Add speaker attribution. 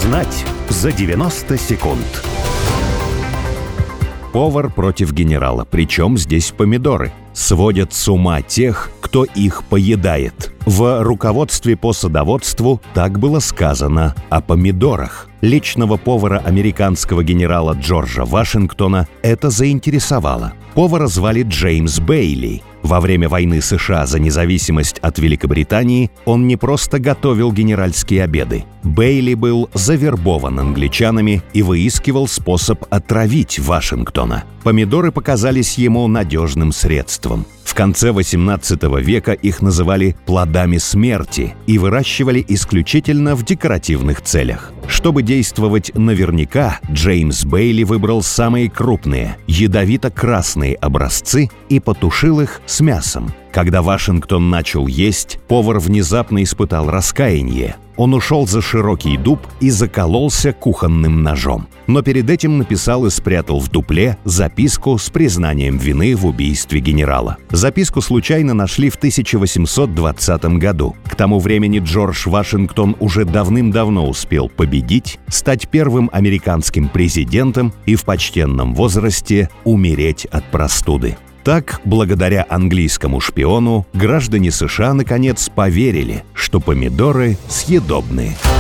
Speaker 1: Узнать за 90 секунд. Повар против генерала. Причем здесь помидоры? Сводят с ума тех, кто их поедает. В руководстве по садоводству так было сказано о помидорах. Личного повара американского генерала Джорджа Вашингтона это заинтересовало. Повара звали Джеймс Бейли. Во время войны США за независимость от Великобритании он не просто готовил генеральские обеды. Бейли был завербован англичанами и выискивал способ отравить Вашингтона. Помидоры показались ему надежным средством. В конце XVIII века их называли «плодами смерти» и выращивали исключительно в декоративных целях. Чтобы действовать наверняка, Джеймс Бейли выбрал самые крупные, ядовито-красные образцы и потушил их с мясом. Когда Вашингтон начал есть, повар внезапно испытал раскаяние. Он ушел за широкий дуб и закололся кухонным ножом. Но перед этим написал и спрятал в дупле записку с признанием вины в убийстве генерала. Записку случайно нашли в 1820 году. К тому времени Джордж Вашингтон уже давным-давно успел победить, стать первым американским президентом и в почтенном возрасте умереть от простуды. Так, благодаря английскому шпиону, граждане США наконец поверили, что помидоры съедобны.